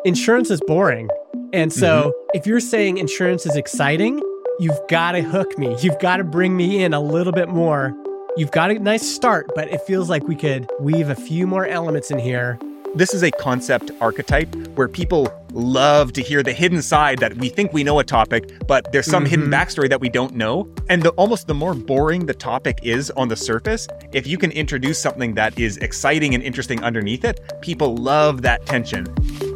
insurance is boring. And so if you're saying insurance is exciting, you've got to hook me. You've got to bring me in a little bit more. You've got a nice start, but it feels like we could weave a few more elements in here. This is a concept archetype where people love to hear the hidden side that we think we know a topic, but there's some hidden backstory that we don't know. And almost the more boring the topic is on the surface, if you can introduce something that is exciting and interesting underneath it, people love that tension.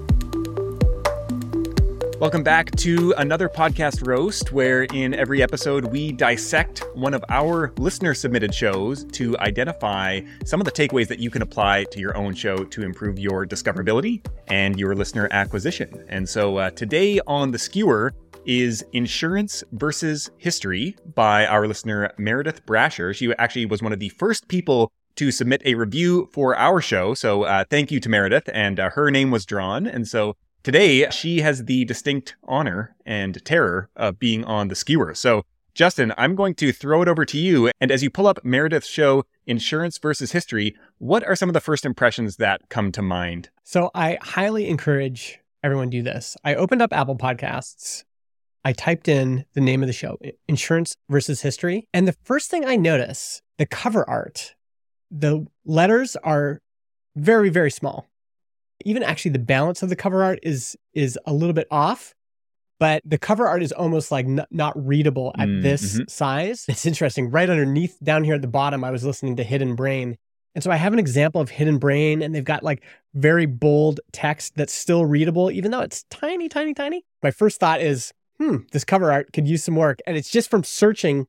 Welcome back to another podcast roast, where in every episode we dissect one of our listener-submitted shows to identify some of the takeaways that you can apply to your own show to improve your discoverability and your listener acquisition. And so today on The Skewer is Insurance versus History by our listener Meredith Brasher. She actually was one of the first people to submit a review for our show. So thank you to Meredith, and her name was drawn. And so today, she has the distinct honor and terror of being on The Skewer. So, Justin, I'm going to throw it over to you. And as you pull up Meredith's show, Insurance versus History, what are some of the first impressions that come to mind? So I highly encourage everyone to do this. I opened up Apple Podcasts. I typed in the name of the show, Insurance versus History. And the first thing I notice, the cover art, the letters are very, very small. Even actually the balance of the cover art is a little bit off, but the cover art is almost like not readable at this size. It's interesting. Right underneath down here at the bottom, I was listening to Hidden Brain. And so I have an example of Hidden Brain, and they've got like very bold text that's still readable, even though it's tiny, tiny, tiny. My first thought is, this cover art could use some work. And it's just from searching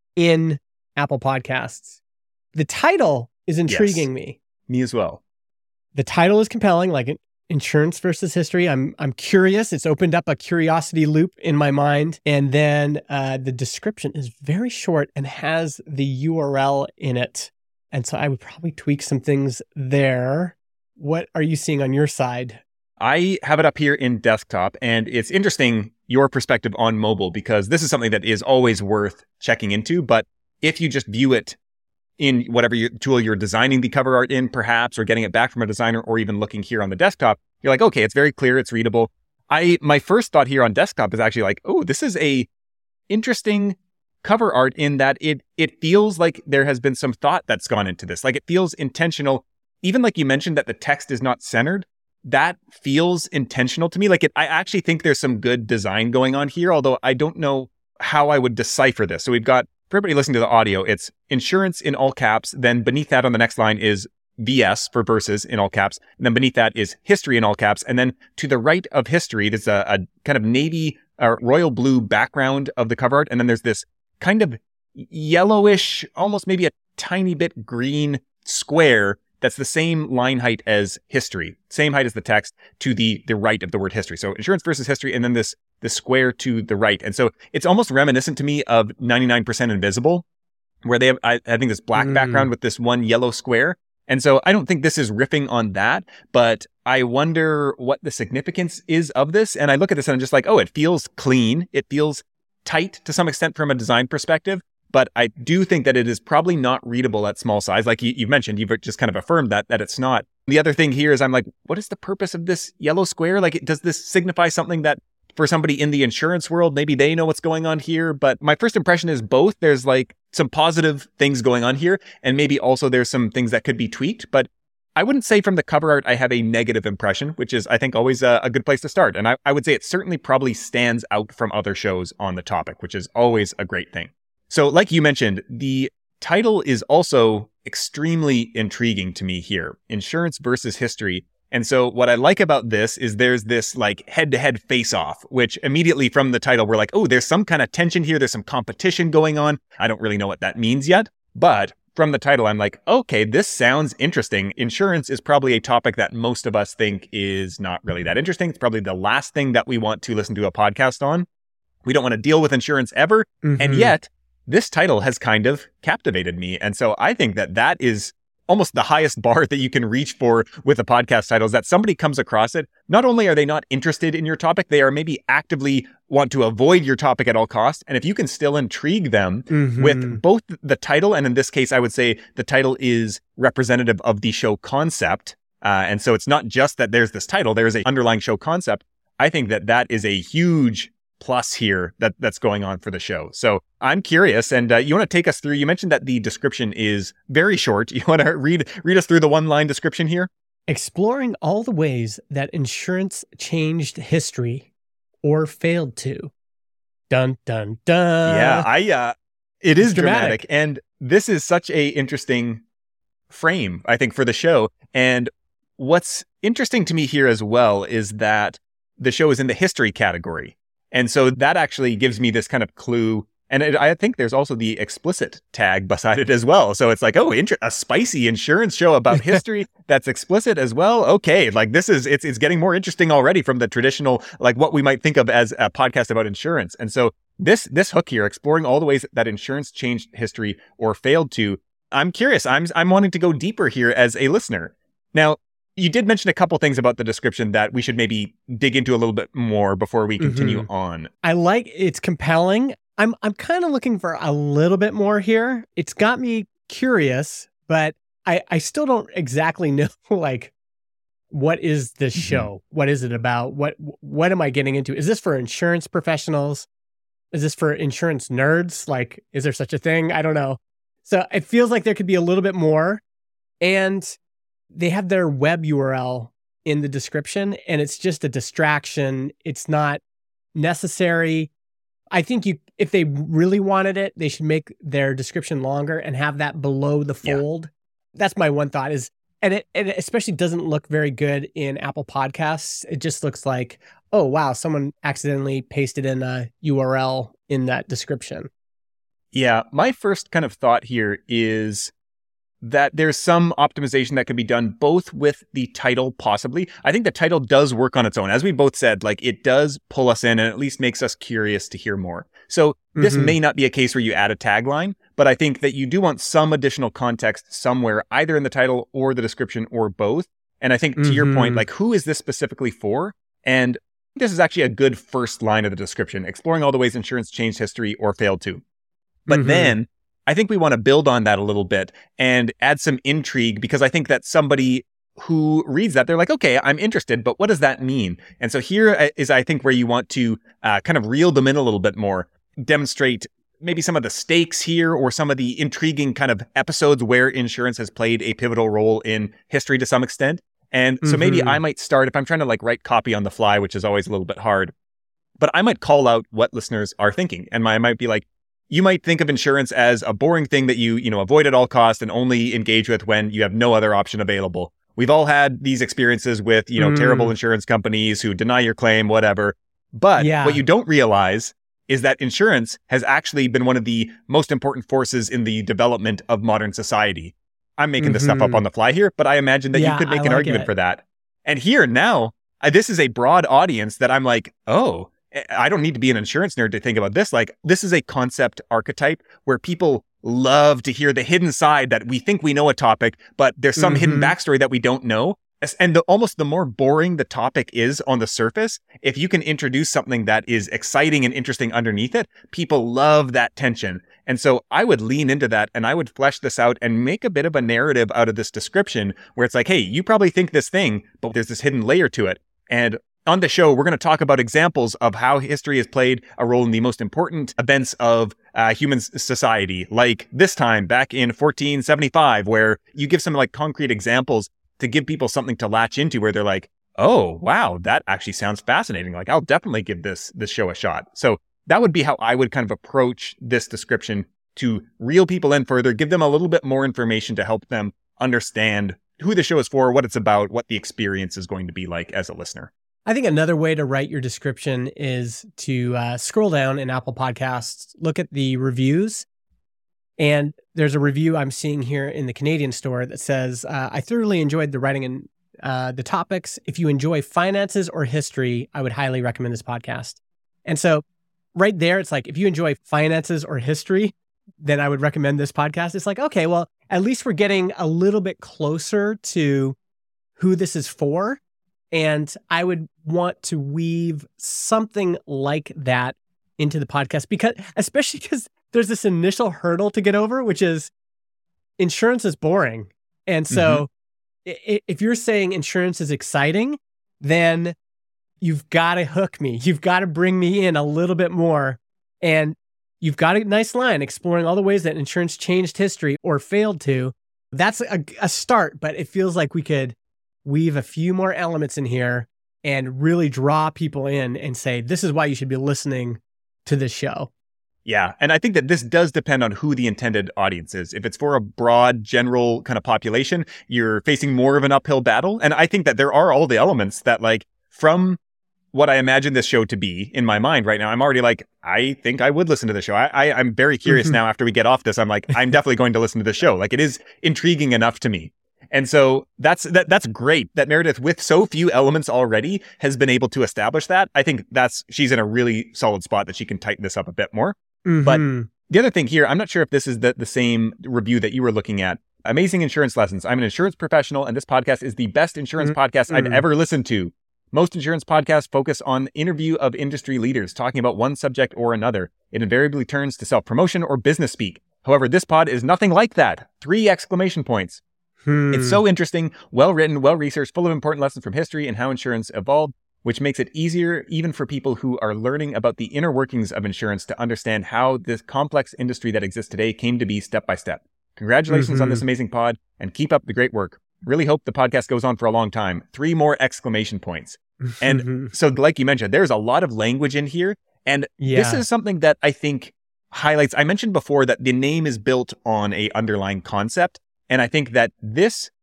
in Apple Podcasts. The title is intriguing me. Me as well. The title is compelling, like Insurance versus History. I'm curious. It's opened up a curiosity loop in my mind. And then the description is very short and has the URL in it. And so I would probably tweak some things there. What are you seeing on your side? I have it up here in desktop, and it's interesting your perspective on mobile, because this is something that is always worth checking into. But if you just view it in whatever tool you're designing the cover art in, perhaps, or getting it back from a designer, or even looking here on the desktop, you're like, okay, it's very clear, it's readable. My first thought here on desktop is actually like, oh, this is a interesting cover art in that it feels like there has been some thought that's gone into this. Like, it feels intentional. Even like you mentioned that the text is not centered, that feels intentional to me. Like, I actually think there's some good design going on here, although I don't know how I would decipher this. So we've got, for everybody listening to the audio, it's insurance in all caps. Then beneath that on the next line is VS for versus in all caps. And then beneath that is history in all caps. And then to the right of history, there's a kind of navy or royal blue background of the cover art. And then there's this kind of yellowish, almost maybe a tiny bit green square that's the same line height as history, same height as the text to the right of the word history. So insurance versus history, and then this square to the right. And so it's almost reminiscent to me of 99% Invisible, where they have, I think, this black background with this one yellow square. And so I don't think this is riffing on that, but I wonder what the significance is of this. And I look at this and I'm just like, oh, it feels clean. It feels tight to some extent from a design perspective. But I do think that it is probably not readable at small size. Like you've mentioned, you've just kind of affirmed that it's not. The other thing here is I'm like, what is the purpose of this yellow square? Like, does this signify something that for somebody in the insurance world, maybe they know what's going on here? But my first impression is both. There's like some positive things going on here, and maybe also there's some things that could be tweaked. But I wouldn't say from the cover art I have a negative impression, which is, I think, always a good place to start. And I would say it certainly probably stands out from other shows on the topic, which is always a great thing. So like you mentioned, the title is also extremely intriguing to me here, Insurance versus History. And so what I like about this is there's this like head-to-head face-off, which immediately from the title, we're like, oh, there's some kind of tension here. There's some competition going on. I don't really know what that means yet. But from the title, I'm like, okay, this sounds interesting. Insurance is probably a topic that most of us think is not really that interesting. It's probably the last thing that we want to listen to a podcast on. We don't want to deal with insurance ever. And yet, this title has kind of captivated me. And so I think that is almost the highest bar that you can reach for with a podcast title, is that somebody comes across it. Not only are they not interested in your topic, they are maybe actively want to avoid your topic at all costs. And if you can still intrigue them with both the title, and in this case, I would say the title is representative of the show concept, And so it's not just that there's this title, there is an underlying show concept. I think that that is a huge plus here that's going on for the show. So I'm curious, and you want to take us through, you mentioned that the description is very short. You want to read us through the one-line description here? Exploring all the ways that insurance changed history or failed to. Dun, dun, dun. Yeah, it is dramatic. And this is such a interesting frame, I think, for the show. And what's interesting to me here as well is that the show is in the history category. And so that actually gives me this kind of clue. And I think there's also the explicit tag beside it as well. So it's like, oh, a spicy insurance show about history that's explicit as well. Okay, like this is, it's getting more interesting already from the traditional, like what we might think of as a podcast about insurance. And so this hook here, exploring all the ways that insurance changed history or failed to, I'm curious. I'm wanting to go deeper here as a listener. Now, you did mention a couple things about the description that we should maybe dig into a little bit more before we continue on. I like it's compelling. I'm kind of looking for a little bit more here. It's got me curious, but I still don't exactly know like what is this show? What is it about? What am I getting into? Is this for insurance professionals? Is this for insurance nerds? Like, is there such a thing? I don't know. So it feels like there could be a little bit more. And they have their web URL in the description, and it's just a distraction. It's not necessary. I think if they really wanted it, they should make their description longer and have that below the fold. Yeah. That's my one thought is, and it especially doesn't look very good in Apple Podcasts. It just looks like, oh, wow, someone accidentally pasted in a URL in that description. Yeah, my first kind of thought here is that there's some optimization that can be done both with the title, possibly. I think the title does work on its own. As we both said, like it does pull us in and at least makes us curious to hear more. So this may not be a case where you add a tagline, but I think that you do want some additional context somewhere, either in the title or the description or both. And I think to your point, like who is this specifically for? And this is actually a good first line of the description, exploring all the ways insurance changed history or failed to. But then I think we want to build on that a little bit and add some intrigue, because I think that somebody who reads that, they're like, okay, I'm interested, but what does that mean? And so here is, I think, where you want to kind of reel them in a little bit more, demonstrate maybe some of the stakes here or some of the intriguing kind of episodes where insurance has played a pivotal role in history to some extent. And so maybe I might start, if I'm trying to like write copy on the fly, which is always a little bit hard, but I might call out what listeners are thinking. And I might be like, you might think of insurance as a boring thing that you avoid at all costs and only engage with when you have no other option available. We've all had these experiences with, terrible insurance companies who deny your claim, whatever. But what you don't realize is that insurance has actually been one of the most important forces in the development of modern society. I'm making this stuff up on the fly here, but I imagine that you could make an argument for that. And here now, this is a broad audience that I'm like, oh, I don't need to be an insurance nerd to think about this. Like, this is a concept archetype where people love to hear the hidden side that we think we know a topic, but there's some hidden backstory that we don't know. And almost the more boring the topic is on the surface, if you can introduce something that is exciting and interesting underneath it, people love that tension. And so I would lean into that and I would flesh this out and make a bit of a narrative out of this description where it's like, hey, you probably think this thing, but there's this hidden layer to it. And on the show, we're going to talk about examples of how history has played a role in the most important events of human society, like this time back in 1475, where you give some like concrete examples to give people something to latch into where they're like, oh, wow, that actually sounds fascinating. Like, I'll definitely give this show a shot. So that would be how I would kind of approach this description to reel people in further, give them a little bit more information to help them understand who the show is for, what it's about, what the experience is going to be like as a listener. I think another way to write your description is to scroll down in Apple Podcasts, look at the reviews. And there's a review I'm seeing here in the Canadian store that says, I thoroughly enjoyed the writing and the topics. If you enjoy finances or history, I would highly recommend this podcast. And so right there, it's like, if you enjoy finances or history, then I would recommend this podcast. It's like, okay, well, at least we're getting a little bit closer to who this is for. And I would want to weave something like that into the podcast, especially because there's this initial hurdle to get over, which is insurance is boring. And so if you're saying insurance is exciting, then you've got to hook me. You've got to bring me in a little bit more. And you've got a nice line exploring all the ways that insurance changed history or failed to. That's a start, but it feels like we could weave a few more elements in here and really draw people in and say, this is why you should be listening to this show. Yeah. And I think that this does depend on who the intended audience is. If it's for a broad, general kind of population, you're facing more of an uphill battle. And I think that there are all the elements that, like, from what I imagine this show to be in my mind right now, I'm already like, I think I would listen to the show. I'm very curious now after we get off this. I'm like, I'm definitely going to listen to the show. Like, it is intriguing enough to me. And so that's great that Meredith, with so few elements already, has been able to establish that. I think she's in a really solid spot that she can tighten this up a bit more. But the other thing here, I'm not sure if this is the same review that you were looking at. Amazing insurance lessons. I'm an insurance professional, and this podcast is the best insurance podcast I've ever listened to. Most insurance podcasts focus on interview of industry leaders talking about one subject or another. It invariably turns to self-promotion or business speak. However, this pod is nothing like that. 3 exclamation points. It's so interesting, well-written, well-researched, full of important lessons from history and how insurance evolved, which makes it easier even for people who are learning about the inner workings of insurance to understand how this complex industry that exists today came to be step by step. Congratulations on this amazing pod, and keep up the great work. Really hope the podcast goes on for a long time. 3 more exclamation points. And so, like you mentioned, there's a lot of language in here. And this is something that I think highlights. I mentioned before that the name is built on a underlying concept. And I think that this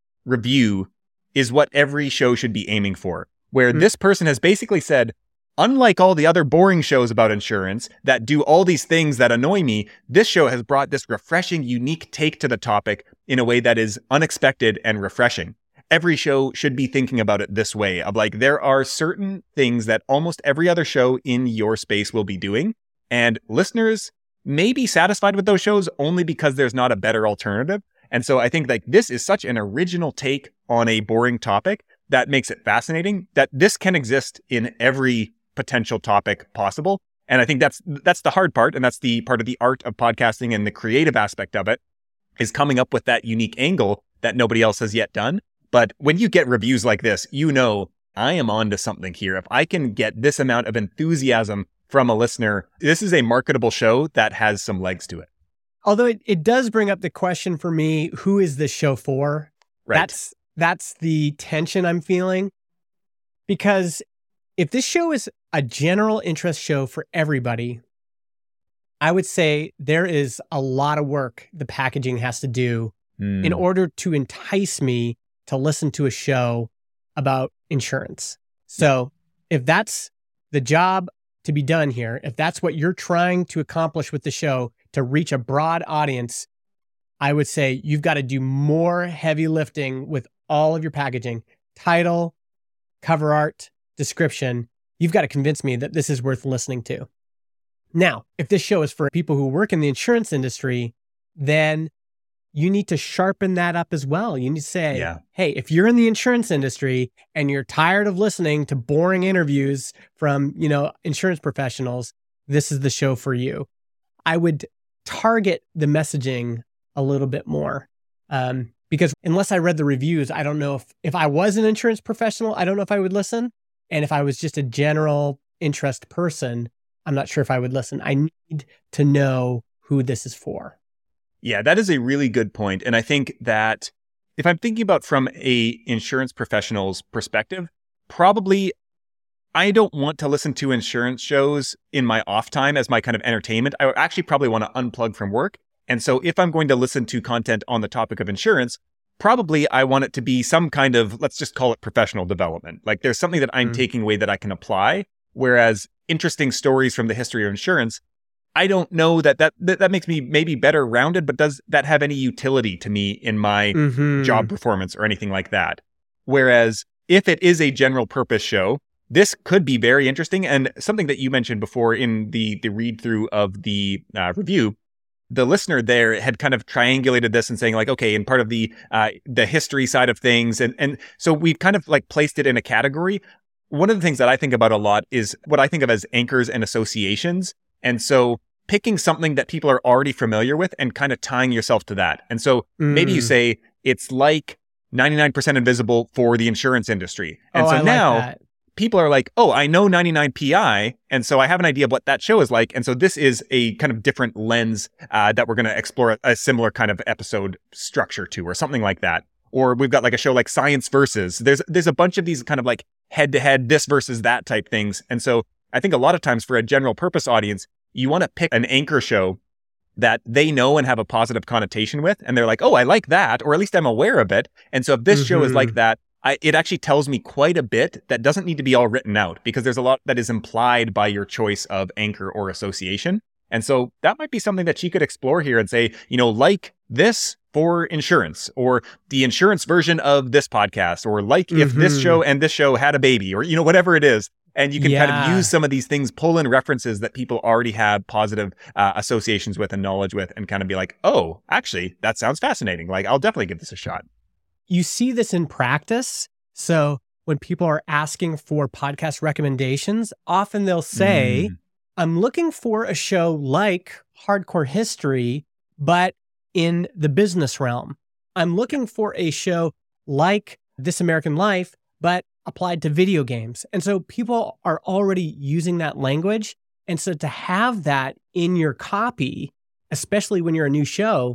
review is what every show should be aiming for, where this person has basically said, unlike all the other boring shows about insurance that do all these things that annoy me, this show has brought this refreshing, unique take to the topic in a way that is unexpected and refreshing. Every show should be thinking about it this way, of like, there are certain things that almost every other show in your space will be doing, and listeners may be satisfied with those shows only because there's not a better alternative. And so I think like this is such an original take on a boring topic that makes it fascinating, that this can exist in every potential topic possible. And I think that's the hard part. And that's the part of the art of podcasting and the creative aspect of it, is coming up with that unique angle that nobody else has yet done. But when you get reviews like this, you know, I am onto something here. If I can get this amount of enthusiasm from a listener, this is a marketable show that has some legs to it. Although it does bring up the question for me, who is this show for? Right. That's the tension I'm feeling. Because if this show is a general interest show for everybody, I would say there is a lot of work the packaging has to do in order to entice me to listen to a show about insurance. So if that's the job to be done here, if that's what you're trying to accomplish with the show, to reach a broad audience, I would say you've got to do more heavy lifting with all of your packaging, title, cover art, description. You've got to convince me that this is worth listening to. Now, if this show is for people who work in the insurance industry, then you need to sharpen that up as well. You need to say, hey, if you're in the insurance industry and you're tired of listening to boring interviews from, insurance professionals, this is the show for you. I would target the messaging a little bit more. Because unless I read the reviews, I don't know if I was an insurance professional, I don't know if I would listen. And if I was just a general interest person, I'm not sure if I would listen. I need to know who this is for. Yeah, that is a really good point. And I think that if I'm thinking about from a insurance professional's perspective, probably I don't want to listen to insurance shows in my off time as my kind of entertainment. I actually probably want to unplug from work. And so if I'm going to listen to content on the topic of insurance, probably I want it to be some kind of, let's just call it professional development. Like there's something that I'm taking away that I can apply. Whereas interesting stories from the history of insurance, I don't know that makes me maybe better rounded, but does that have any utility to me in my job performance or anything like that? Whereas if it is a general purpose show, this could be very interesting. And something that you mentioned before in the read through of the review, the listener there had kind of triangulated this and saying like, okay, in part of the history side of things. And so we've kind of like placed it in a category. One of the things that I think about a lot is what I think of as anchors and associations. And so picking something that people are already familiar with and kind of tying yourself to that. And so maybe you say it's like 99% Invisible for the insurance industry. And so I now like that. people are like, oh, I know 99PI. And so I have an idea of what that show is like. And so this is a kind of different lens that we're going to explore a similar kind of episode structure to, or something like that. Or we've got like a show like Science Versus. There's a bunch of these kind of like head-to-head, this versus that type things. And so I think a lot of times for a general purpose audience, you want to pick an anchor show that they know and have a positive connotation with. And they're like, oh, I like that, or at least I'm aware of it. And so if this show is like that, it actually tells me quite a bit that doesn't need to be all written out, because there's a lot that is implied by your choice of anchor or association. And so that might be something that she could explore here and say, like this for insurance, or the insurance version of this podcast, or like if this show and this show had a baby, or, whatever it is. And you can kind of use some of these things, pull in references that people already have positive associations with and knowledge with, and kind of be like, oh, actually, that sounds fascinating. Like, I'll definitely give this a shot. You see this in practice. So when people are asking for podcast recommendations, often they'll say, I'm looking for a show like Hardcore History, but in the business realm. I'm looking for a show like This American Life, but applied to video games. And so people are already using that language. And so to have that in your copy, especially when you're a new show,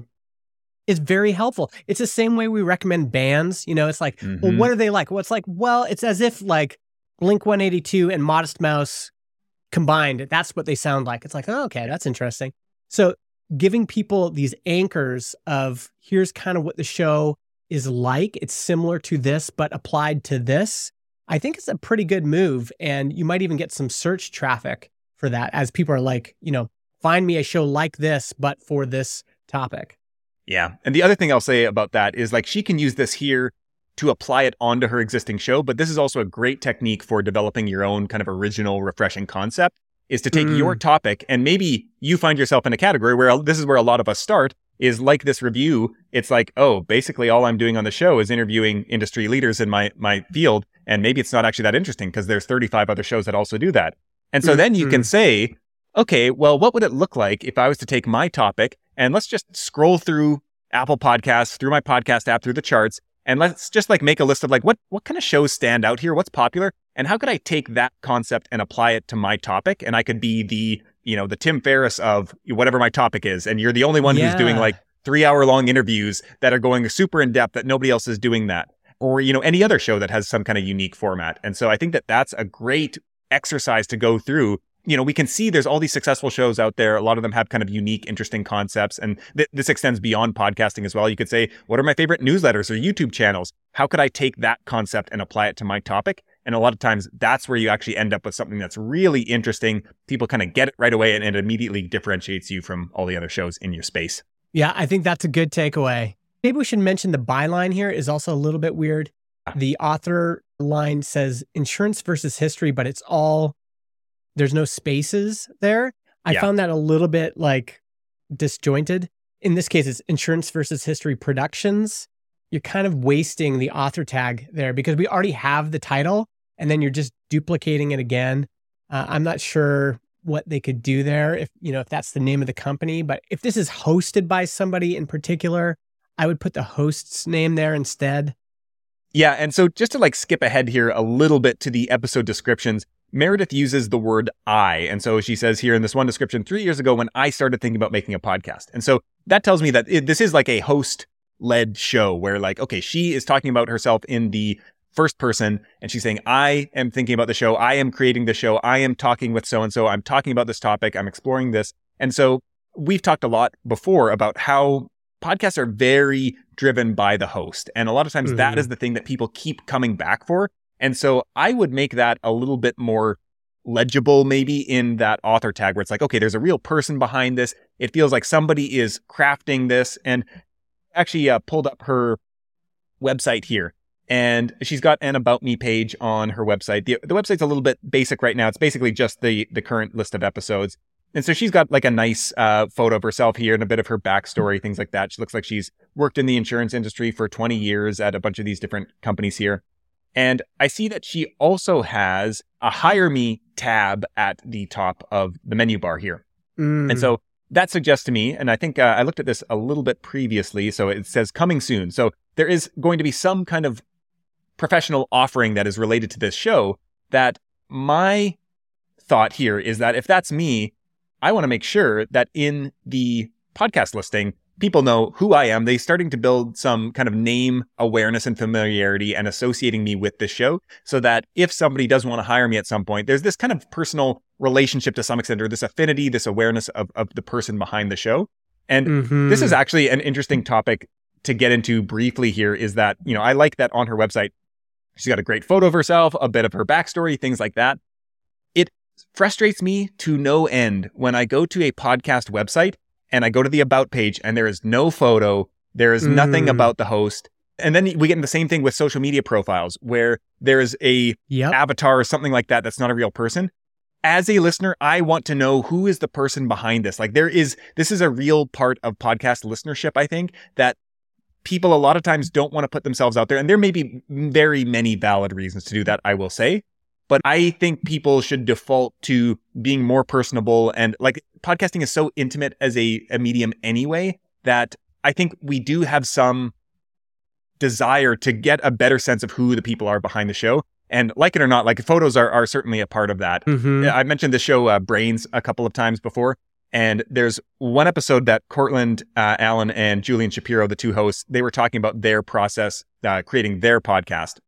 is very helpful. It's the same way we recommend bands. It's like, well, what are they like? Well, it's like, it's as if like Blink-182 and Modest Mouse combined. That's what they sound like. It's like, oh, okay, that's interesting. So giving people these anchors of here's kind of what the show is like. It's similar to this, but applied to this. I think it's a pretty good move. And you might even get some search traffic for that, as people are like, find me a show like this, but for this topic. Yeah. And the other thing I'll say about that is like, she can use this here to apply it onto her existing show. But this is also a great technique for developing your own kind of original, refreshing concept, is to take your topic, and maybe you find yourself in a category where this is where a lot of us start, is like this review. It's like, oh, basically all I'm doing on the show is interviewing industry leaders in my field. And maybe it's not actually that interesting because there's 35 other shows that also do that. And so then you can say, okay, well, what would it look like if I was to take my topic and let's just scroll through Apple Podcasts, through my podcast app, through the charts, and let's just like make a list of like, what kind of shows stand out here? What's popular? And how could I take that concept and apply it to my topic? And I could be the Tim Ferriss of whatever my topic is. And you're the only one who's doing like 3-hour-long interviews that are going super in depth that nobody else is doing that. Or, any other show that has some kind of unique format. And so I think that that's a great exercise to go through. We can see there's all these successful shows out there. A lot of them have kind of unique, interesting concepts. And this extends beyond podcasting as well. You could say, what are my favorite newsletters or YouTube channels? How could I take that concept and apply it to my topic? And a lot of times that's where you actually end up with something that's really interesting. People kind of get it right away, and it immediately differentiates you from all the other shows in your space. Yeah, I think that's a good takeaway. Maybe we should mention the byline here is also a little bit weird. The author line says insurance versus history, but it's all, there's no spaces there. I found that a little bit like disjointed. In this case, it's insurance versus history productions. You're kind of wasting the author tag there because we already have the title and then you're just duplicating it again. I'm not sure what they could do there if that's the name of the company, but if this is hosted by somebody in particular, I would put the host's name there instead. Yeah. And so just to like skip ahead here a little bit to the episode descriptions, Meredith uses the word I. And so she says here in this one description, 3 years ago when I started thinking about making a podcast. And so that tells me that this is like a host-led show where like, okay, she is talking about herself in the first person and she's saying, I am thinking about the show. I am creating the show. I am talking with so-and-so. I'm talking about this topic. I'm exploring this. And so we've talked a lot before about how podcasts are very driven by the host. And a lot of times that is the thing that people keep coming back for. And so I would make that a little bit more legible maybe in that author tag where it's like, okay, there's a real person behind this. It feels like somebody is crafting this. And actually pulled up her website here. And she's got an About Me page on her website. The website's a little bit basic right now. It's basically just the current list of episodes. And so she's got like a nice photo of herself here and a bit of her backstory, things like that. She looks like she's worked in the insurance industry for 20 years at a bunch of these different companies here. And I see that she also has a Hire Me tab at the top of the menu bar here. And so that suggests to me, and I think I looked at this a little bit previously, so it says coming soon. So there is going to be some kind of professional offering that is related to this show. That my thought here is that if that's me, I want to make sure that in the podcast listing, people know who I am. They're starting to build some kind of name awareness and familiarity and associating me with this show, so that if somebody does want to hire me at some point, there's this kind of personal relationship to some extent, or this affinity, this awareness of the person behind the show. And this is actually an interesting topic to get into briefly here, is that, I like that on her website, she's got a great photo of herself, a bit of her backstory, things like that. It frustrates me to no end when I go to a podcast website and I go to the about page and there is no photo, there is nothing about the host. And then we get into the same thing with social media profiles where there's a avatar or something like that that's not a real person. As a listener, I want to know who is the person behind this. Like this is a real part of podcast listenership, I think, that people a lot of times don't want to put themselves out there. And there may be very many valid reasons to do that, I will say. But I think people should default to being more personable. And like podcasting is so intimate as a medium anyway, that I think we do have some desire to get a better sense of who the people are behind the show. And like it or not, like photos are certainly a part of that. I mentioned the show Brains a couple of times before. And there's one episode that Cortland Allen and Julian Shapiro, the two hosts, they were talking about their process creating their podcast.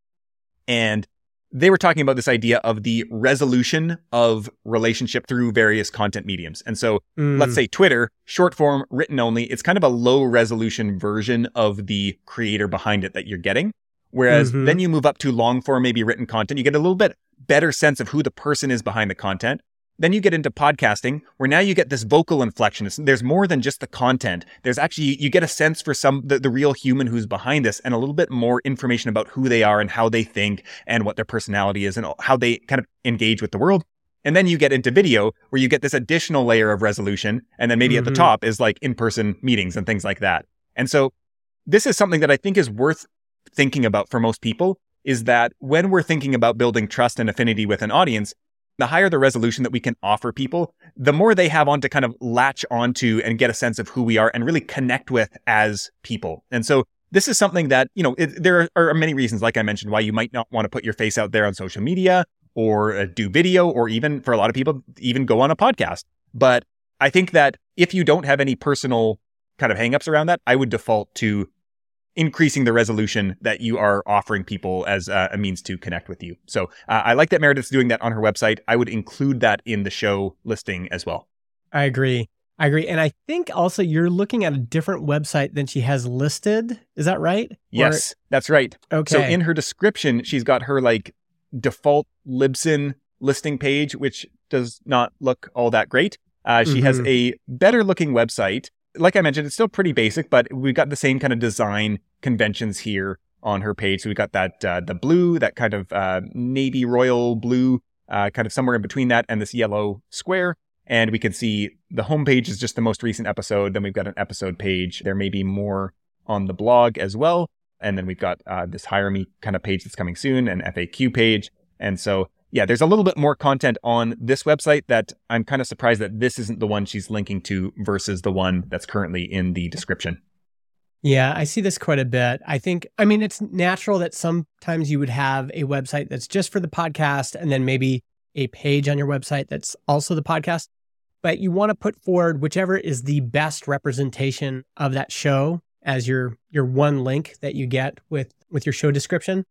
And they were talking about this idea of the resolution of relationship through various content mediums. And so let's say Twitter, short form, written only, it's kind of a low resolution version of the creator behind it that you're getting. Whereas then you move up to long form, maybe written content, you get a little bit better sense of who the person is behind the content. Then you get into podcasting, where now you get this vocal inflection. There's more than just the content. There's actually, you get a sense for the real human who's behind this, and a little bit more information about who they are and how they think and what their personality is and how they kind of engage with the world. And then you get into video, where you get this additional layer of resolution. And then maybe at the top is like in-person meetings and things like that. And so this is something that I think is worth thinking about for most people, is that when we're thinking about building trust and affinity with an audience, the higher the resolution that we can offer people, the more they have on to kind of latch onto and get a sense of who we are and really connect with as people. And so this is something that, there are many reasons, like I mentioned, why you might not want to put your face out there on social media or do video, or even for a lot of people, even go on a podcast. But I think that if you don't have any personal kind of hangups around that, I would default to increasing the resolution that you are offering people as a means to connect with you. So I like that Meredith's doing that on her website. I would include that in the show listing as well. I agree. And I think also you're looking at a different website than she has listed. Is that right? Yes, that's right. Okay. So in her description, she's got her like default Libsyn listing page, which does not look all that great. She has a better looking website. Like I mentioned, it's still pretty basic, but we've got the same kind of design conventions here on her page. So we've got that the blue, that kind of navy royal blue, kind of somewhere in between that and this yellow square. And we can see the homepage is just the most recent episode. Then we've got an episode page. There may be more on the blog as well. And then we've got this Hire Me kind of page that's coming soon, an FAQ page. And so, yeah, there's a little bit more content on this website that I'm kind of surprised that this isn't the one she's linking to versus the one that's currently in the description. Yeah, I see this quite a bit. I mean, it's natural that sometimes you would have a website that's just for the podcast and then maybe a page on your website that's also the podcast. But you want to put forward whichever is the best representation of that show as your one link that you get with your show description.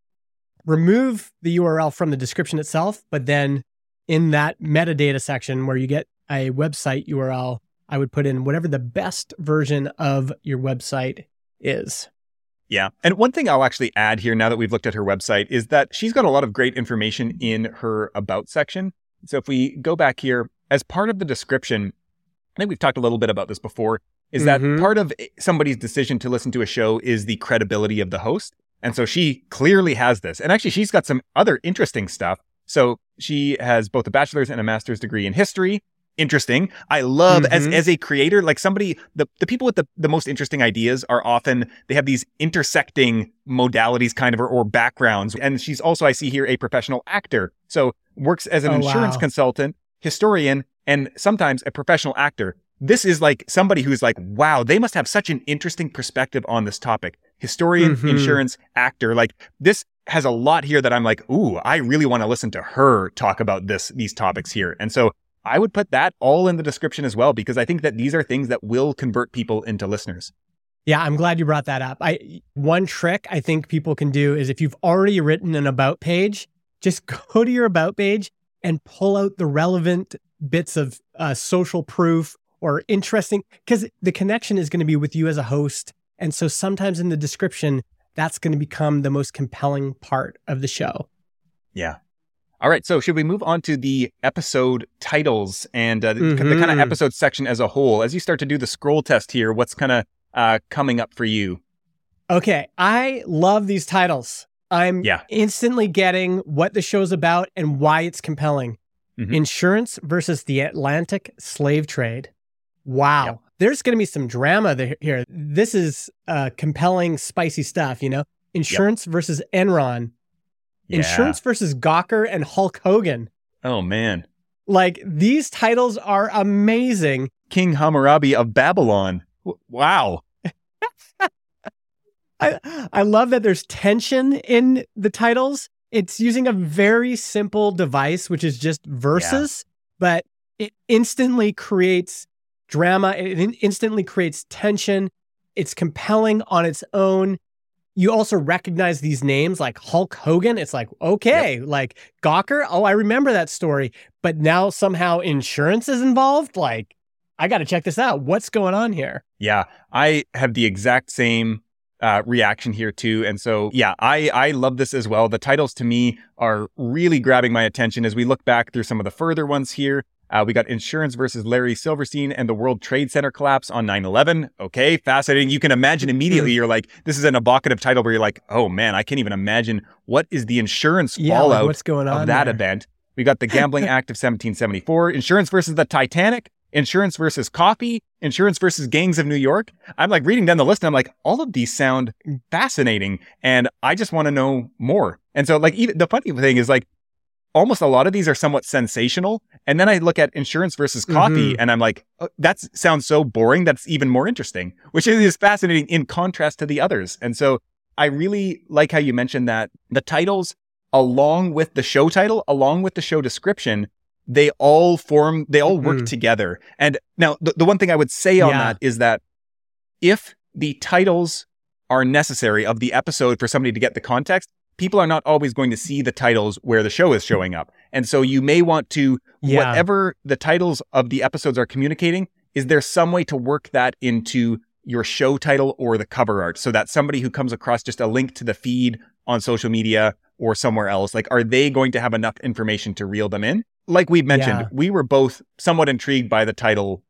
Remove the URL from the description itself, but then in that metadata section where you get a website URL, I would put in whatever the best version of your website is. Yeah. And one thing I'll actually add here now that we've looked at her website is that she's got a lot of great information in her About section. So if we go back here, as part of the description, I think we've talked a little bit about this before, is that part of somebody's decision to listen to a show is the credibility of the host. And so she clearly has this. And actually, she's got some other interesting stuff. So she has both a bachelor's and a master's degree in history. Interesting. I love as a creator, like somebody, the people with the most interesting ideas are often, they have these intersecting modalities kind of, or backgrounds. And she's also, I see here, a professional actor. So works as an insurance consultant, historian, and sometimes a professional actor. this is like somebody who's like, wow, they must have such an interesting perspective on this topic. Historian, insurance, actor. Like this has a lot here that I'm like, ooh, I really want to listen to her talk about these topics here. And so I would put that all in the description as well, because I think that these are things that will convert people into listeners. Yeah, I'm glad you brought that up. One trick I think people can do is if you've already written an about page, just go to your about page and pull out the relevant bits of social proof or interesting, because the connection is going to be with you as a host. And so sometimes in the description, that's going to become the most compelling part of the show. Yeah. All right. So should we move on to the episode titles and the kind of episode section as a whole? As you start to do the scroll test here, what's kind of coming up for you? Okay. I love these titles. I'm instantly getting what the show's about and why it's compelling. Insurance versus the Atlantic slave trade. Wow. Yep. There's going to be some drama here. This is compelling, spicy stuff, you know? Insurance versus Enron. Yeah. Insurance versus Gawker and Hulk Hogan. Oh, man. Like, these titles are amazing. King Hammurabi of Babylon. Wow. I love that there's tension in the titles. It's using a very simple device, which is just verses, but it instantly creates drama. It instantly creates tension. It's compelling on its own. You also recognize these names like Hulk Hogan. It's like, okay, like Gawker. Oh, I remember that story. But now somehow insurance is involved. Like, I got to check this out. What's going on here? Yeah, I have the exact same reaction here too. And so, yeah, I love this as well. The titles to me are really grabbing my attention as we look back through some of the further ones here. We got Insurance versus Larry Silverstein and the World Trade Center collapse on 9/11. Okay, fascinating. You can imagine immediately, you're like, this is an evocative title where you're like, oh man, I can't even imagine what is the insurance fallout what's going on of that there? event. We got the Gambling Act of 1774, Insurance versus the Titanic, Insurance versus Coffee, Insurance versus Gangs of New York. I'm like reading down the list and I'm like, all of these sound fascinating and I just want to know more. And so like, even the funny thing is like, almost a lot of these are somewhat sensational. And then I look at Insurance versus Coffee and I'm like, oh, that sounds so boring. That's even more interesting, which is fascinating in contrast to the others. And so I really like how you mentioned that the titles, along with the show title, along with the show description, they all work together. And now the one thing I would say on that is that if the titles are necessary of the episode for somebody to get the context, people are not always going to see the titles where the show is showing up. And so you may want to, whatever the titles of the episodes are communicating, is there some way to work that into your show title or the cover art so that somebody who comes across just a link to the feed on social media or somewhere else, like, are they going to have enough information to reel them in? Like we've mentioned, we were both somewhat intrigued by the title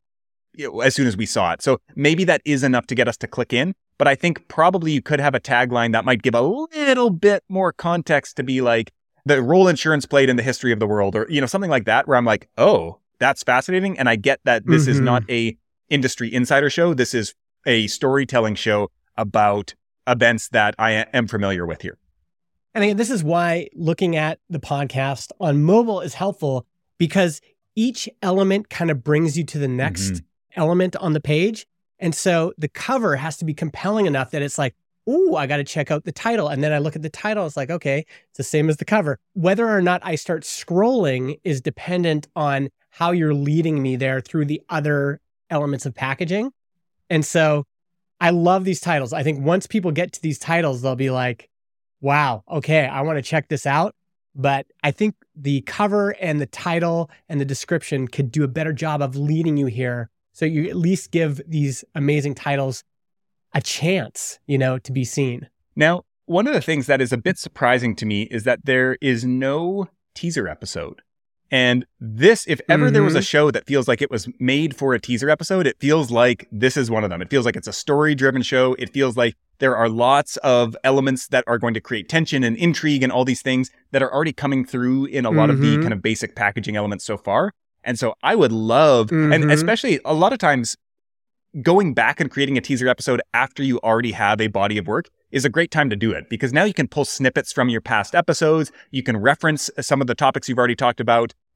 as soon as we saw it. So maybe that is enough to get us to click in. But I think probably you could have a tagline that might give a little bit more context to be like the role insurance played in the history of the world, or, you know, something like that, where I'm like, oh, that's fascinating. And I get that this is not a industry insider show. This is a storytelling show about events that I am familiar with here. And again, this is why looking at the podcast on mobile is helpful, because each element kind of brings you to the next element on the page. And so the cover has to be compelling enough that it's like, ooh, I got to check out the title. And then I look at the title, it's like, okay, it's the same as the cover. Whether or not I start scrolling is dependent on how you're leading me there through the other elements of packaging. And so I love these titles. I think once people get to these titles, they'll be like, wow, okay, I want to check this out. But I think the cover and the title and the description could do a better job of leading you here. So you at least give these amazing titles a chance, you know, to be seen. Now, one of the things that is a bit surprising to me is that there is no teaser episode. And this, if ever there was a show that feels like it was made for a teaser episode, it feels like this is one of them. It feels like it's a story-driven show. It feels like there are lots of elements that are going to create tension and intrigue and all these things that are already coming through in a lot of the kind of basic packaging elements so far. And so I would love, and especially a lot of times, going back and creating a teaser episode after you already have a body of work is a great time to do it, because now you can pull snippets from your past episodes. You can reference some of the topics you've already talked about.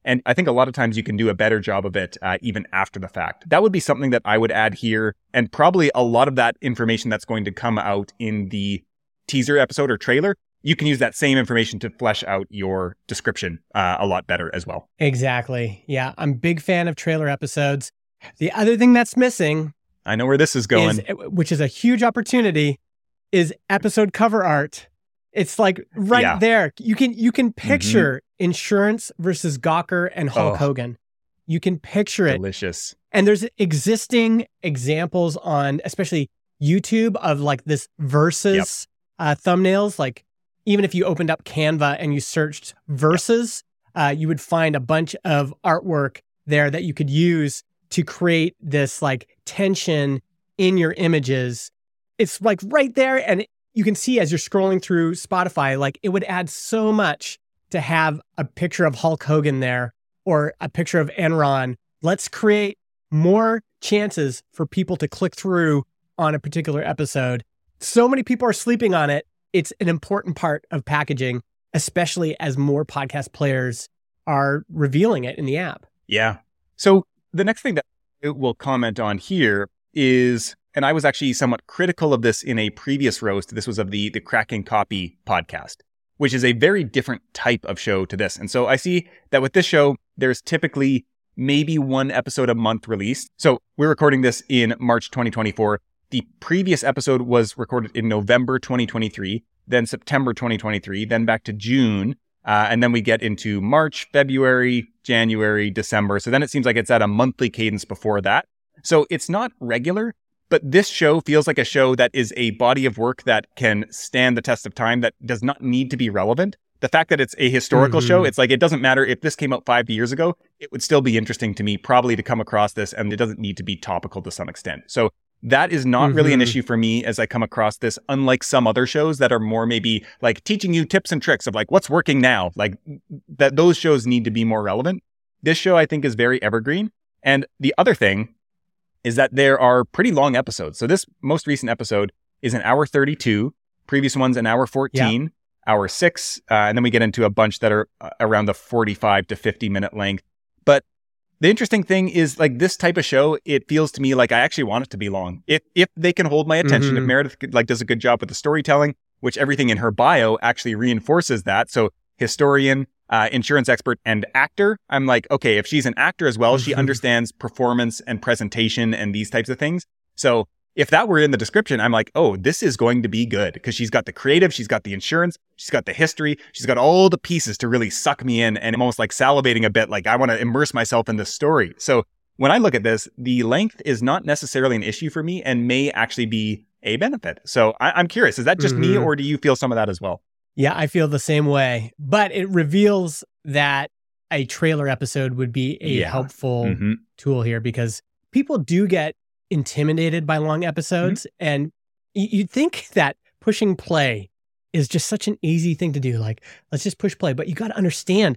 And I think a lot of times you can do a better job of it even after the fact. That would be something that I would add here. And probably a lot of that information that's going to come out in the teaser episode or trailer, you can use that same information to flesh out your description a lot better as well. Exactly. Yeah, I'm a big fan of trailer episodes. The other thing that's missing, I know where this is going, which is a huge opportunity, is episode cover art. It's like there. You can picture insurance versus Gawker and Hulk Hogan. You can picture it. Delicious. And there's existing examples on, especially YouTube, of like this versus thumbnails. Like even if you opened up Canva and you searched versus, you would find a bunch of artwork there that you could use to create this like tension in your images. It's like right there, and you can see as you're scrolling through Spotify, like it would add so much to have a picture of Hulk Hogan there or a picture of Enron. Let's create more chances for people to click through on a particular episode. So many people are sleeping on it. It's an important part of packaging, especially as more podcast players are revealing it in the app. Yeah. So the next thing that we'll comment on here is, and I was actually somewhat critical of this in a previous roast. This was of the Cracking Copy podcast, which is a very different type of show to this. And so I see that with this show, there's typically maybe one episode a month released. So we're recording this in March 2024. The previous episode was recorded in November 2023, then September 2023, then back to June. And then we get into March, February, January, December. So then it seems like it's at a monthly cadence before that. So it's not regular. But this show feels like a show that is a body of work that can stand the test of time, that does not need to be relevant. The fact that it's a historical show, it's like, it doesn't matter if this came out 5 years ago, it would still be interesting to me probably to come across this, and it doesn't need to be topical to some extent. So that is not really an issue for me as I come across this, unlike some other shows that are more maybe like teaching you tips and tricks of like what's working now, like that those shows need to be more relevant. This show I think is very evergreen. And the other thing is that there are pretty long episodes. So this most recent episode is an hour 32. Previous one's an hour 14, hour 6. And then we get into a bunch that are around the 45 to 50 minute length. But the interesting thing is like this type of show, it feels to me like I actually want it to be long. If they can hold my attention, if Meredith like does a good job with the storytelling, which everything in her bio actually reinforces that. So historian, insurance expert, and actor. I'm like, okay, if she's an actor as well, she understands performance and presentation and these types of things. So if that were in the description, I'm like, oh, this is going to be good because she's got the creative, she's got the insurance, she's got the history, she's got all the pieces to really suck me in, and I'm almost like salivating a bit, like I want to immerse myself in this story. So when I look at this, the length is not necessarily an issue for me and may actually be a benefit. So I'm curious, is that just me, or do you feel some of that as well? Yeah, I feel the same way, but it reveals that a trailer episode would be a helpful tool here because people do get intimidated by long episodes. And you'd think that pushing play is just such an easy thing to do. Like, let's just push play. But you got to understand,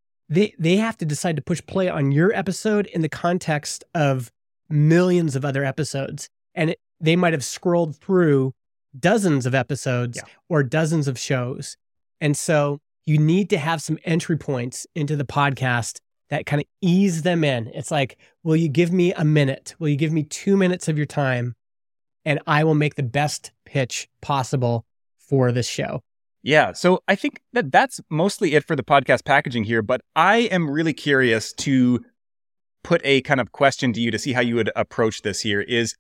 they have to decide to push play on your episode in the context of millions of other episodes. And they might have scrolled through dozens of episodes or dozens of shows. And so you need to have some entry points into the podcast that kind of ease them in. It's like, will you give me a minute? Will you give me 2 minutes of your time? And I will make the best pitch possible for this show. Yeah. So I think that that's mostly it for the podcast packaging here, but I am really curious to put a kind of question to you to see how you would approach this here is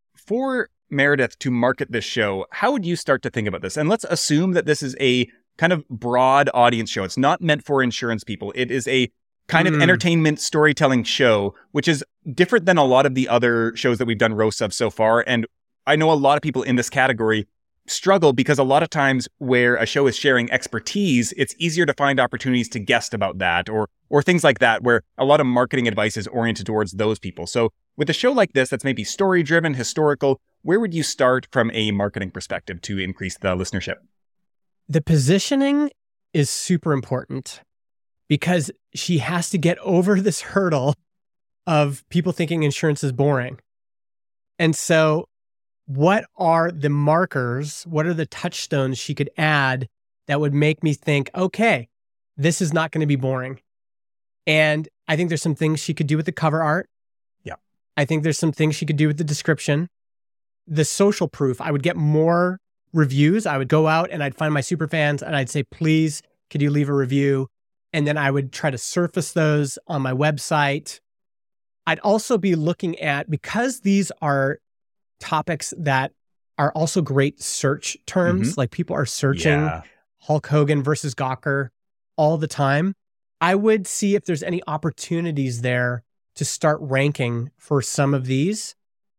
for Meredith to market this show, how would you start to think about this? And let's assume that this is a kind of broad audience show. It's not meant for insurance people. It is a kind of entertainment storytelling show, which is different than a lot of the other shows that we've done roasts of so far. And I know a lot of people in this category struggle because a lot of times where a show is sharing expertise, it's easier to find opportunities to guest about that or things like that, where a lot of marketing advice is oriented towards those people. So with a show like this, that's maybe story-driven, historical, where would you start from a marketing perspective to increase the listenership? The positioning is super important because she has to get over this hurdle of people thinking insurance is boring. And so what are the markers? What are the touchstones she could add that would make me think, okay, this is not going to be boring? And I think there's some things she could do with the cover art. Yeah. I think there's some things she could do with the description. The social proof, I would get more reviews. I would go out and I'd find my super fans and I'd say, please, could you leave a review? And then I would try to surface those on my website. I'd also be looking at, because these are topics that are also great search terms, like people are searching Hulk Hogan versus Gawker all the time. I would see if there's any opportunities there to start ranking for some of these.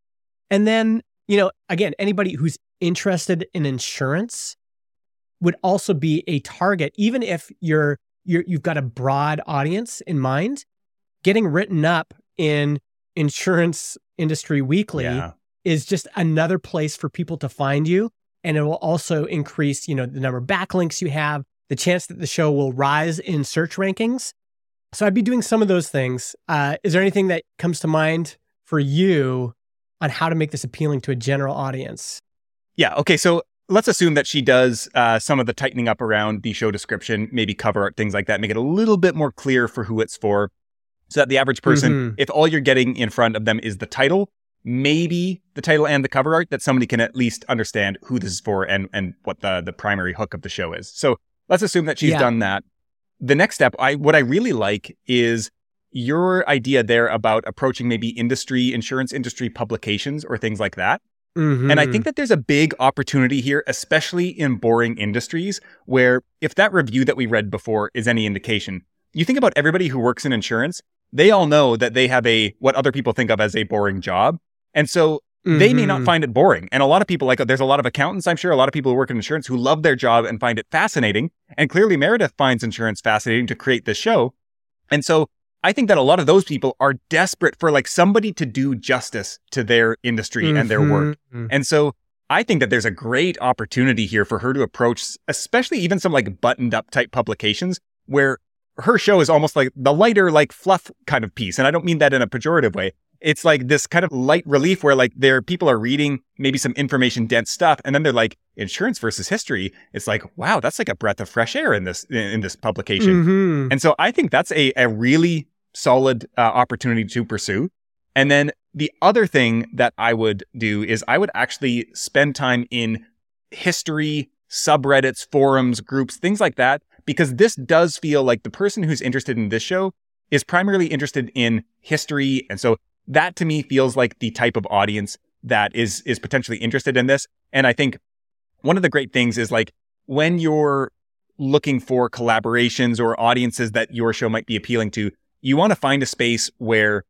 And then, again, anybody who's interested in insurance would also be a target, even if you've got a broad audience in mind. Getting written up in Insurance Industry Weekly is just another place for people to find you. And it will also increase, the number of backlinks you have, the chance that the show will rise in search rankings. So I'd be doing some of those things. Is there anything that comes to mind for you on how to make this appealing to a general audience? Yeah. Okay. So let's assume that she does some of the tightening up around the show description, maybe cover art, things like that, make it a little bit more clear for who it's for. So that the average person, if all you're getting in front of them is the title, maybe the title and the cover art, that somebody can at least understand who this is for and what the primary hook of the show is. So let's assume that she's done that. The next step, what I really like is your idea there about approaching maybe insurance industry publications or things like that. And I think that there's a big opportunity here, especially in boring industries, where if that review that we read before is any indication, you think about everybody who works in insurance, they all know that they have what other people think of as a boring job. And so they may not find it boring. And a lot of people, there's a lot of accountants, I'm sure, a lot of people who work in insurance who love their job and find it fascinating. And clearly Meredith finds insurance fascinating to create this show. And so I think that a lot of those people are desperate for somebody to do justice to their industry and their work. And so I think that there's a great opportunity here for her to approach, especially even some buttoned up type publications where her show is almost like the lighter, fluff kind of piece. And I don't mean that in a pejorative way. It's this kind of light relief where people are reading maybe some information dense stuff. And then they're insurance versus history. It's wow, that's a breath of fresh air in this publication. And so I think that's a really solid opportunity to pursue. And then the other thing that I would do is I would actually spend time in history, subreddits, forums, groups, things like that, because this does feel like the person who's interested in this show is primarily interested in history. And so that to me feels like the type of audience that is potentially interested in this. And I think one of the great things is when you're looking for collaborations or audiences that your show might be appealing to, you want to find a space where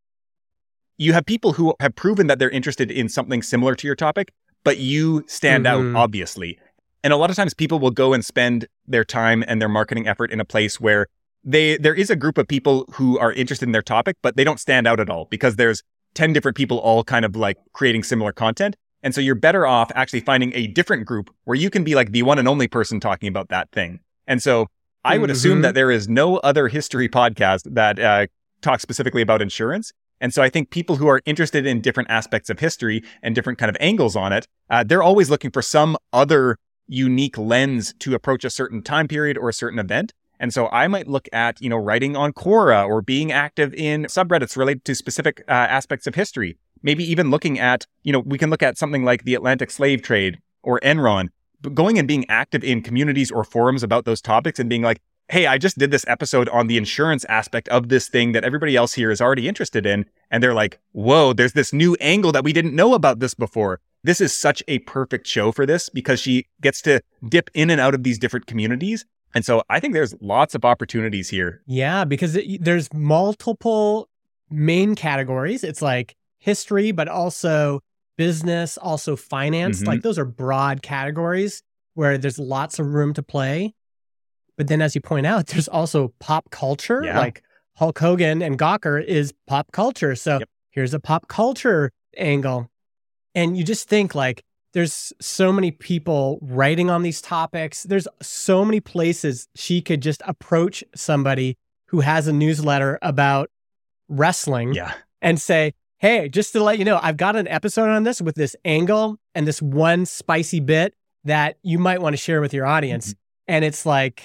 you have people who have proven that they're interested in something similar to your topic, but you stand out, obviously. And a lot of times people will go and spend their time and their marketing effort in a place where there is a group of people who are interested in their topic, but they don't stand out at all because there's 10 different people all kind of creating similar content. And so you're better off actually finding a different group where you can be the one and only person talking about that thing. And so I would assume that there is no other history podcast that talks specifically about insurance. And so I think people who are interested in different aspects of history and different kind of angles on it, they're always looking for some other unique lens to approach a certain time period or a certain event. And so I might look at, writing on Quora or being active in subreddits related to specific aspects of history. Maybe even looking at, we can look at something like the Atlantic slave trade or Enron, but going and being active in communities or forums about those topics and being hey, I just did this episode on the insurance aspect of this thing that everybody else here is already interested in. And they're whoa, there's this new angle that we didn't know about this before. This is such a perfect show for this because she gets to dip in and out of these different communities. And so I think there's lots of opportunities here. Yeah, because there's multiple main categories. It's history, but also business, also finance. Those are broad categories where there's lots of room to play. But then as you point out, there's also pop culture. Hulk Hogan and Gawker is pop culture. So here's a pop culture angle. And you just think there's so many people writing on these topics. There's so many places she could just approach somebody who has a newsletter about wrestling and say, hey, just to let you know, I've got an episode on this with this angle and this one spicy bit that you might want to share with your audience. And it's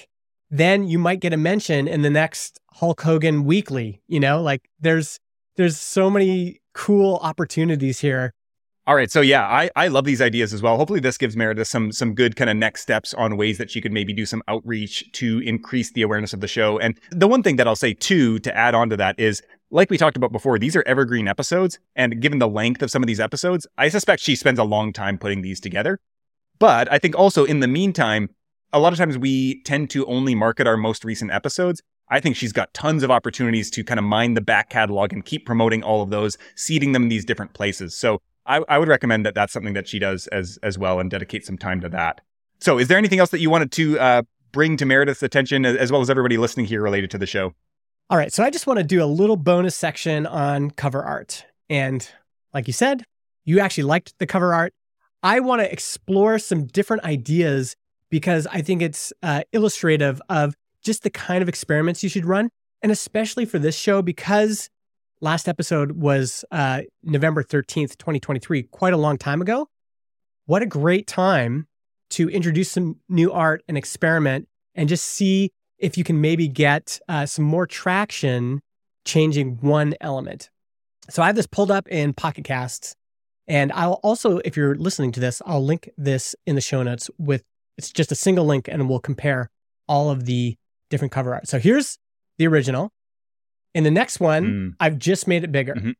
then you might get a mention in the next Hulk Hogan Weekly. Like there's so many cool opportunities here. All right. So yeah, I love these ideas as well. Hopefully this gives Meredith some good kind of next steps on ways that she could maybe do some outreach to increase the awareness of the show. And the one thing that I'll say too, to add on to that is, like we talked about before, these are evergreen episodes. And given the length of some of these episodes, I suspect she spends a long time putting these together. But I think also in the meantime, a lot of times we tend to only market our most recent episodes. I think she's got tons of opportunities to kind of mine the back catalog and keep promoting all of those, seeding them in these different places. So I would recommend that that's something that she does as well and dedicate some time to that. So is there anything else that you wanted to bring to Meredith's attention as well as everybody listening here related to the show? All right. So I just want to do a little bonus section on cover art. And like you said, you actually liked the cover art. I want to explore some different ideas because I think it's illustrative of just the kind of experiments you should run. And especially for this show, because last episode was November 13th, 2023, quite a long time ago. What a great time to introduce some new art and experiment and just see if you can maybe get some more traction changing one element. So I have this pulled up in Pocket Casts, and I'll also, if you're listening to this, I'll link this in the show notes it's just a single link and we'll compare all of the different cover art. So here's the original. In the next one, I've just made it bigger. Mm-hmm.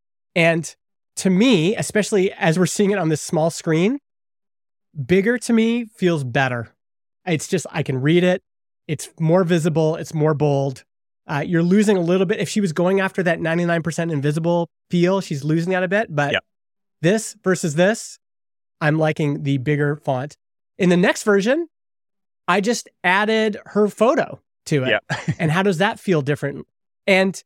And to me, especially as we're seeing it on this small screen, bigger to me feels better. It's just, I can read it. It's more visible. It's more bold. You're losing a little bit. If she was going after that 99% invisible feel, she's losing that a bit. But this versus this, I'm liking the bigger font. In the next version, I just added her photo to it. Yep. And how does that feel different? And,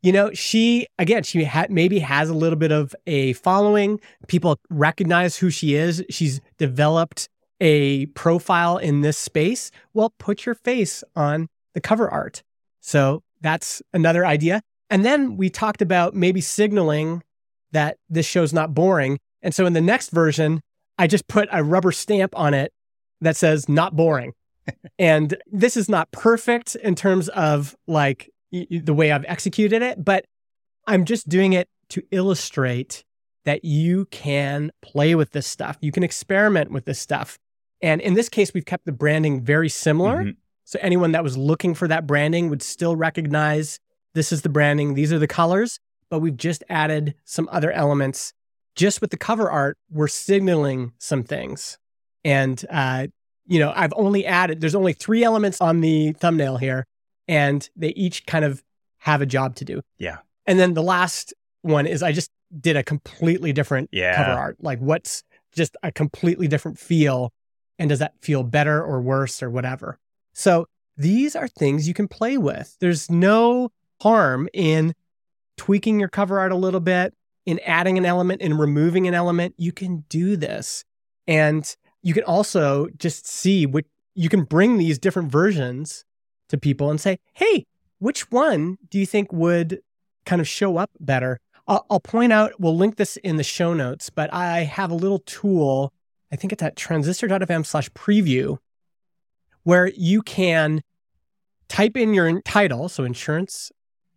she maybe has a little bit of a following. People recognize who she is. She's developed a profile in this space. Well, put your face on the cover art. So that's another idea. And then we talked about maybe signaling that this show's not boring. And so in the next version, I just put a rubber stamp on it that says not boring. And this is not perfect in terms of like the way I've executed it, but I'm just doing it to illustrate that you can play with this stuff. You can experiment with this stuff. And in this case, we've kept the branding very similar. Mm-hmm. So anyone that was looking for that branding would still recognize this is the branding, these are the colors, but we've just added some other elements. Just with the cover art, we're signaling some things. And, I've only added, there's only 3 elements on the thumbnail here, and they each kind of have a job to do. Yeah. And then the last one is I just did a completely different cover art. Like what's just a completely different feel, and does that feel better or worse or whatever? So these are things you can play with. There's no harm in tweaking your cover art a little bit, in adding an element, in removing an element. You can do this. And you can also just see what you can bring these different versions to people and say, hey, which one do you think would kind of show up better? I'll point out, we'll link this in the show notes, but I have a little tool, I think it's at transistor.fm/preview, where you can type in your title, so insurance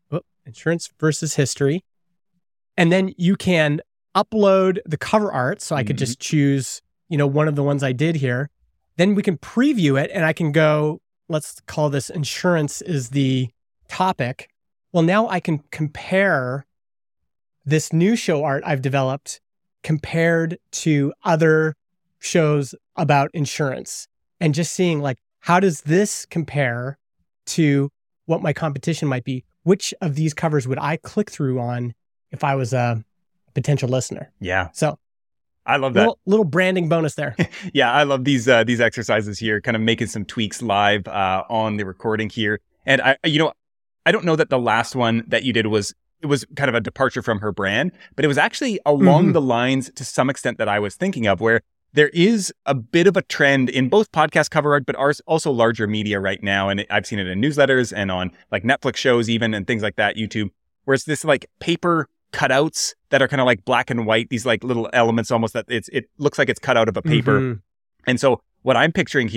versus history, and then you can upload the cover art. So I could just choose, one of the ones I did here. Then we can preview it and I can go, let's call this insurance is the topic. Well, now I can compare this new show art I've developed compared to other shows about insurance, and just seeing like, how does this compare to what my competition might be? Which of these covers would I click through on if I was a potential listener? Yeah. So I love that. Little branding bonus there. Yeah, I love these exercises here, kind of making some tweaks live on the recording here. And I don't know that the last one that you did was kind of a departure from her brand, but it was actually along the lines to some extent that I was thinking of, where there is a bit of a trend in both podcast cover art, but also larger media right now. And I've seen it in newsletters and on like Netflix shows even and things like that, YouTube, where it's this like paper cutouts that are kind of like black and white, these like little elements almost that it looks like it's cut out of a paper. And so what I'm picturing here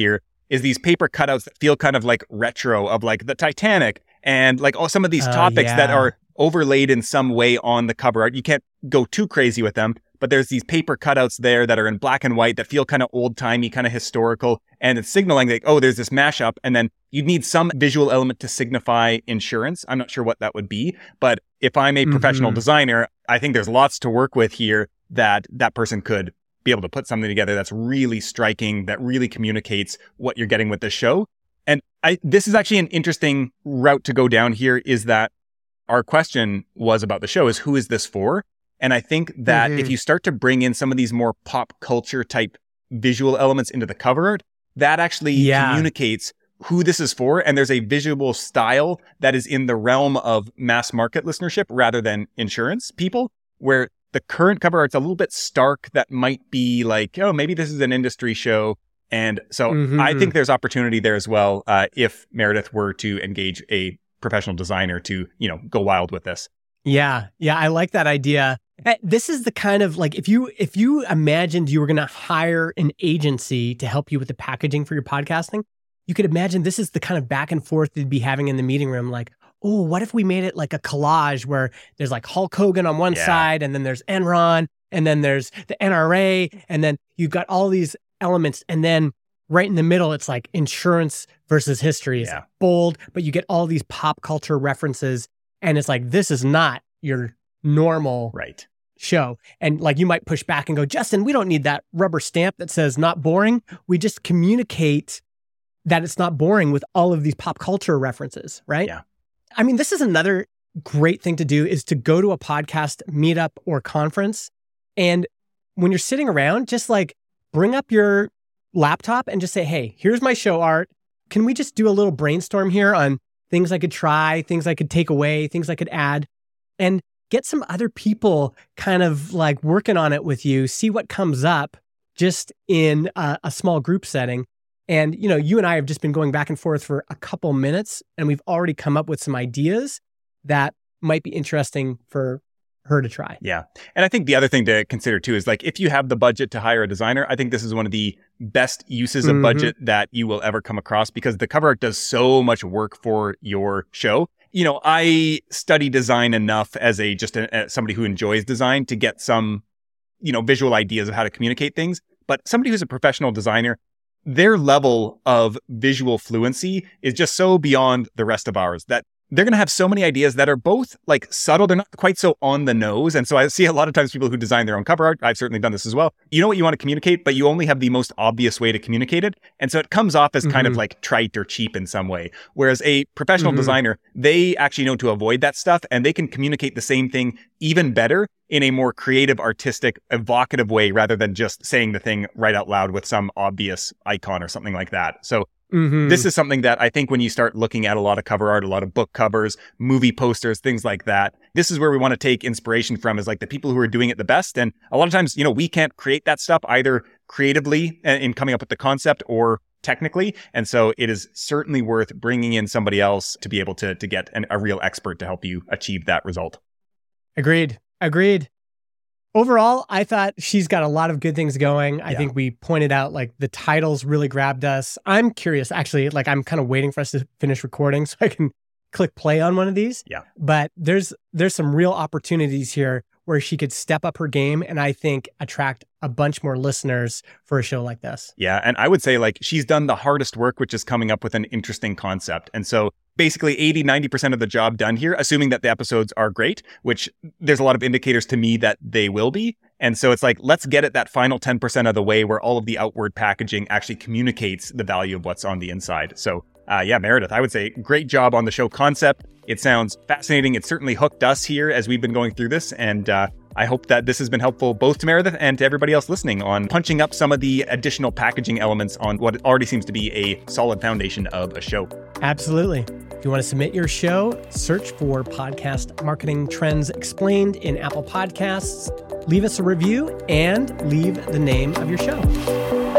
is these paper cutouts that feel kind of like retro of like the Titanic and like some of these topics that are overlaid in some way on the cover art. You can't go too crazy with them, but there's these paper cutouts there that are in black and white that feel kind of old-timey, kind of historical, and it's signaling like, oh, there's this mashup, and then you'd need some visual element to signify insurance. I'm not sure what that would be, but if I'm a professional designer, I think there's lots to work with here that person could be able to put something together that's really striking, that really communicates what you're getting with the show. And this is actually an interesting route to go down here, is that our question was about the show is, who is this for? And I think that if you start to bring in some of these more pop culture type visual elements into the cover art, that actually communicates who this is for. And there's a visual style that is in the realm of mass market listenership rather than insurance people, where the current cover art's a little bit stark that might be like, oh, maybe this is an industry show. And so I think there's opportunity there as well if Meredith were to engage a professional designer to, go wild with this. Yeah, I like that idea. This is the kind of like, if you imagined you were going to hire an agency to help you with the packaging for your podcasting, you could imagine this is the kind of back and forth they'd be having in the meeting room. Like, oh, what if we made it like a collage where there's like Hulk Hogan on one side, and then there's Enron, and then there's the NRA, and then you've got all these elements, and then right in the middle, it's like insurance versus history. It's bold, but you get all these pop culture references, and it's like, this is not your normal show. And like, you might push back and go, Justin, we don't need that rubber stamp that says not boring. We just communicate that it's not boring with all of these pop culture references, right? Yeah. I mean, this is another great thing to do, is to go to a podcast meetup or conference. And when you're sitting around, just like bring up your laptop and just say, hey, here's my show art. Can we just do a little brainstorm here on things I could try, things I could take away, things I could add, and get some other people kind of like working on it with you, see what comes up just in a small group setting. And, you and I have just been going back and forth for a couple minutes, and we've already come up with some ideas that might be interesting for her to try. Yeah. And I think the other thing to consider too is like, if you have the budget to hire a designer, I think this is one of the best uses of budget that you will ever come across, because the cover art does so much work for your show. I study design enough as somebody who enjoys design to get some, visual ideas of how to communicate things. But somebody who's a professional designer, their level of visual fluency is just so beyond the rest of ours that they're going to have so many ideas that are both like subtle. They're not quite so on the nose. And so I see a lot of times people who design their own cover art. I've certainly done this as well. You know what you want to communicate, but you only have the most obvious way to communicate it. And so it comes off as kind of like trite or cheap in some way. Whereas a professional designer, they actually know to avoid that stuff, and they can communicate the same thing even better in a more creative, artistic, evocative way, rather than just saying the thing right out loud with some obvious icon or something like that. So this is something that I think when you start looking at a lot of cover art, a lot of book covers, movie posters, things like that, this is where we want to take inspiration from, is like the people who are doing it the best. And a lot of times, we can't create that stuff either creatively in coming up with the concept or technically. And so it is certainly worth bringing in somebody else to be able to get a real expert to help you achieve that result. Agreed. Overall, I thought she's got a lot of good things going. I think we pointed out like the titles really grabbed us. I'm curious, actually, like I'm kind of waiting for us to finish recording so I can click play on one of these. Yeah. But there's some real opportunities here where she could step up her game and I think attract a bunch more listeners for a show like this. Yeah. And I would say like she's done the hardest work, which is coming up with an interesting concept. And so basically 80-90% of the job done here, assuming that the episodes are great, which there's a lot of indicators to me that they will be. And so it's like, let's get it that final 10% of the way where all of the outward packaging actually communicates the value of what's on the inside. So Meredith, I would say great job on the show concept. It sounds fascinating. It certainly hooked us here as we've been going through this. And I hope that this has been helpful both to Meredith and to everybody else listening on punching up some of the additional packaging elements on what already seems to be a solid foundation of a show. Absolutely. If you want to submit your show, search for Podcast Marketing Trends Explained in Apple Podcasts. Leave us a review and leave the name of your show.